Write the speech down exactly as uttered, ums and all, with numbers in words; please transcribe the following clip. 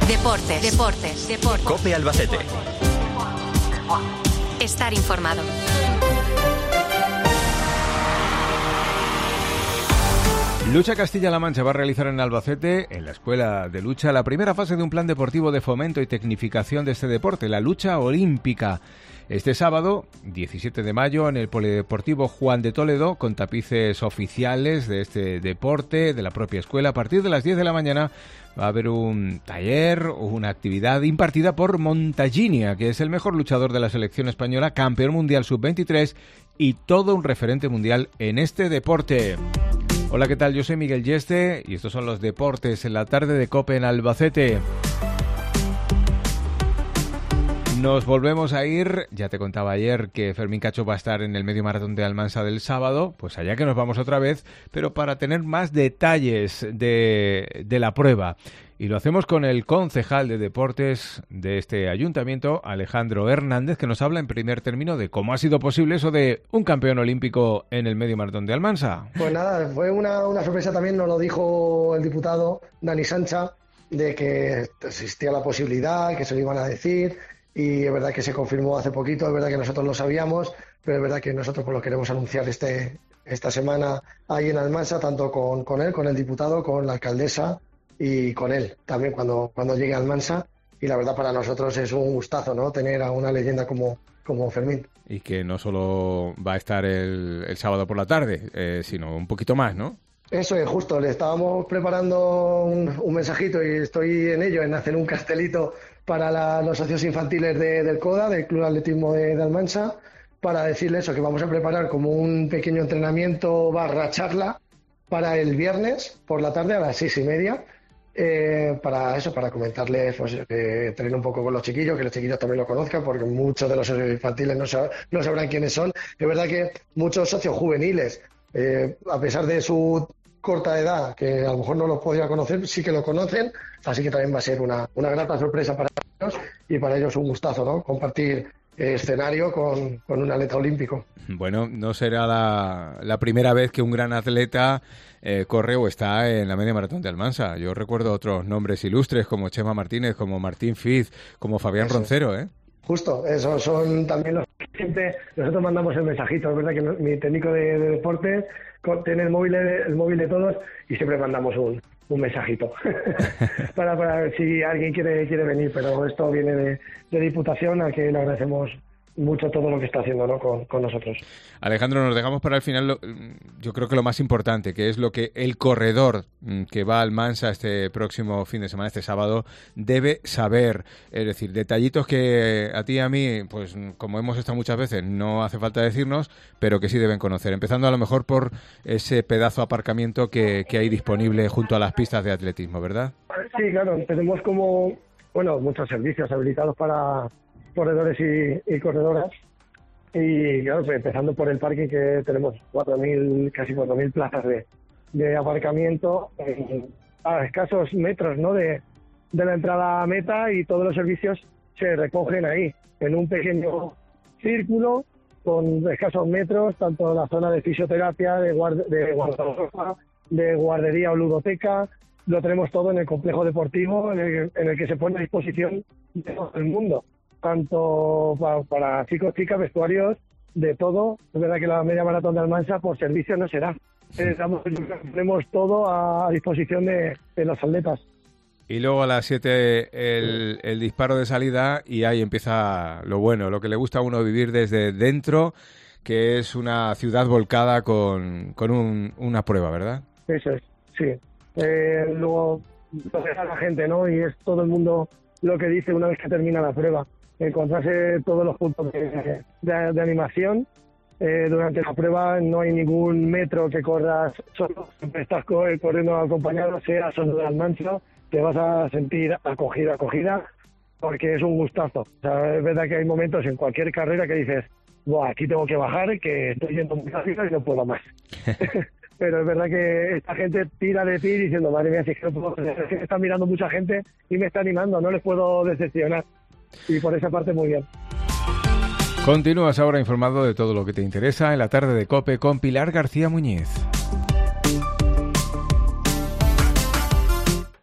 Deportes, deportes, deportes. COPE Albacete. Estar informado. Lucha Castilla-La Mancha va a realizar en Albacete, en la Escuela de Lucha, la primera fase de un plan deportivo de fomento y tecnificación de este deporte, la lucha olímpica. Este sábado, diecisiete de mayo, en el Polideportivo Juan de Toledo, con tapices oficiales de este deporte, de la propia escuela, a partir de las diez de la mañana va a haber un taller o una actividad impartida por Montaginia, que es el mejor luchador de la selección española, campeón mundial sub veintitrés y todo un referente mundial en este deporte. Hola, ¿qué tal? Yo soy Miguel Yeste y estos son los deportes en la tarde de COPE en Albacete. Nos volvemos a ir, ya te contaba ayer que Fermín Cacho va a estar en el medio maratón de Almansa del sábado, pues allá que nos vamos otra vez, pero para tener más detalles de, de la prueba. Y lo hacemos con el concejal de deportes de este ayuntamiento, Alejandro Hernández, que nos habla en primer término de cómo ha sido posible eso de un campeón olímpico en el medio maratón de Almansa. Pues nada, fue una, una sorpresa también, nos lo dijo el diputado Dani Sancha, de que existía la posibilidad, que se lo iban a decir, y es verdad que se confirmó hace poquito, es verdad que nosotros lo sabíamos, pero es verdad que nosotros pues lo queremos anunciar este esta semana ahí en Almansa, tanto con, con él, con el diputado, con la alcaldesa, y con él también cuando, cuando llegue a Almansa, y la verdad para nosotros es un gustazo, ¿no?, tener a una leyenda como, como Fermín. Y que no solo va a estar el, el sábado por la tarde, eh, sino un poquito más, ¿no? Eso es, justo, le estábamos preparando un, un mensajito y estoy en ello, en hacer un cartelito para la, los socios infantiles de, del CODA, del Club Atletismo de, de Almansa, para decirle eso, que vamos a preparar como un pequeño entrenamiento barra charla para el viernes por la tarde a las seis y media, Eh, para eso, para comentarles, pues, que entrenen un poco con los chiquillos, que los chiquillos también lo conozcan, porque muchos de los socios infantiles no, sab- no sabrán quiénes son. Es verdad que muchos socios juveniles, eh, a pesar de su corta edad, que a lo mejor no los podría conocer, sí que lo conocen, así que también va a ser una, una grata sorpresa para ellos, y para ellos un gustazo, ¿no?, compartir escenario con, con un atleta olímpico. Bueno, no será la, la primera vez que un gran atleta eh, corre o está en la media maratón de Almansa. Yo recuerdo otros nombres ilustres como Chema Martínez, como Martín Fiz, como Fabián eso. Roncero, ¿eh? Justo, esos son también los que siempre nosotros mandamos el mensajito. Es verdad que mi técnico de, de deportes tiene el móvil, el móvil de todos y siempre mandamos un, un mensajito para, para ver si alguien quiere quiere venir, pero esto viene de, de Diputación, a que le agradecemos mucho todo lo que está haciendo, ¿no?, con, con nosotros. Alejandro, nos dejamos para el final, lo, yo creo que lo más importante, que es lo que el corredor que va al Almansa este próximo fin de semana, este sábado, debe saber. Es decir, detallitos que a ti y a mí, pues como hemos estado muchas veces, no hace falta decirnos, pero que sí deben conocer. Empezando a lo mejor por ese pedazo de aparcamiento que, que hay disponible junto a las pistas de atletismo, ¿verdad? Sí, claro, tenemos como, bueno, muchos servicios habilitados para corredores y, y corredoras, y claro, pues empezando por el parking, que tenemos cuatro mil, casi cuatro mil plazas de, de aparcamiento eh, a escasos metros, ¿no?, de, de la entrada a meta, y todos los servicios se recogen ahí en un pequeño círculo con escasos metros, tanto la zona de fisioterapia, de, guard- de guardarropa, de guardería o ludoteca. Lo tenemos todo en el complejo deportivo, en el, en el que se pone a disposición de todo el mundo, tanto para, para chicos, chicas, vestuarios, de todo. Es verdad que la media maratón de Almansa por servicio no será. Eh, damos, tenemos todo a, a disposición de, de los atletas. Y luego a las siete el, el disparo de salida, y ahí empieza lo bueno, lo que le gusta a uno vivir desde dentro, que es una ciudad volcada con, con un, una prueba, ¿verdad? Eso es, sí. Eh, luego lo que hace la gente, ¿no?, y es todo el mundo lo que dice una vez que termina la prueba. Encontrarse todos los puntos de, de, de animación. Eh, durante la prueba no hay ningún metro que corras solo, siempre estás corriendo acompañado, sea solo de Almansa, te vas a sentir acogida, acogida, porque es un gustazo. O sea, es verdad que hay momentos en cualquier carrera que dices, buah, aquí tengo que bajar, que estoy yendo muy rápido y no puedo más. Pero es verdad que esta gente tira de ti diciendo, madre mía, si es que no puedo, es que me está mirando mucha gente y me está animando, no les puedo decepcionar. Y por esa parte muy bien. Continúas ahora informado de todo lo que te interesa en la tarde de COPE con Pilar García Muñiz.